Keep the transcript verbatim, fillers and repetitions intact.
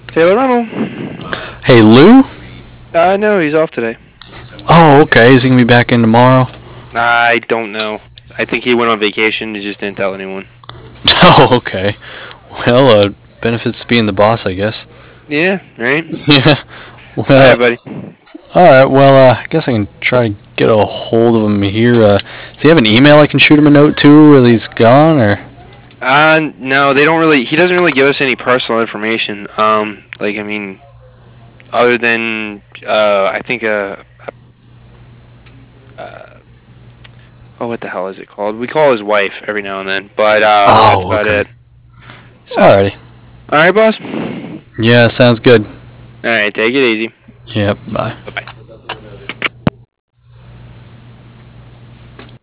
Taylor Runnell. Hey, Lou? Uh, no, he's off today. Oh, okay. Is he going to be back in tomorrow? I don't know. I think he went on vacation. He just didn't tell anyone. Oh, okay. Well, uh, benefits being the boss, I guess. Yeah, right? Yeah. Well, All right, buddy. All right. Well, uh, I guess I can try to get a hold of him here. Uh, does he have an email I can shoot him a note to where he's gone, or? Uh, no, they don't really. He doesn't really give us any personal information. Um, like I mean, other than uh, I think uh, uh, oh, what the hell is it called? We call his wife every now and then, but uh, Oh, that's about okay. it. So, Alrighty. all right, boss. Yeah, sounds good. All right, take it easy. Yep. Bye. Bye bye.